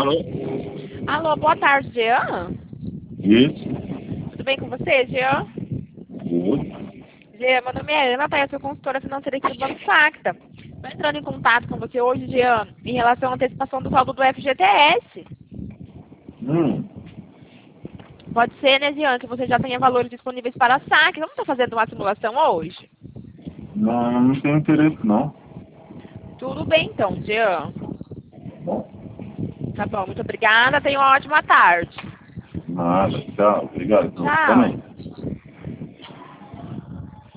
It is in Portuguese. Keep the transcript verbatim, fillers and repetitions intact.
Alô? Alô, boa tarde, Jean. Isso? Tudo bem com você, Jean? Tudo? Jean, meu nome é Ana, tá? Eu sou consultora financeira aqui do Banco Sacta. Estou entrando em contato com você hoje, Jean, em relação à antecipação do saldo do F G T S. Hum. Pode ser, né, Jean, que você já tenha valores disponíveis para saque. Vamos estar fazendo uma simulação hoje? Não, não tenho interesse, não. Tudo bem, então, Jean. Bom, Tá bom, muito obrigada. Tenha uma ótima tarde. nada. Tchau. Obrigado. Então, Tchau. também.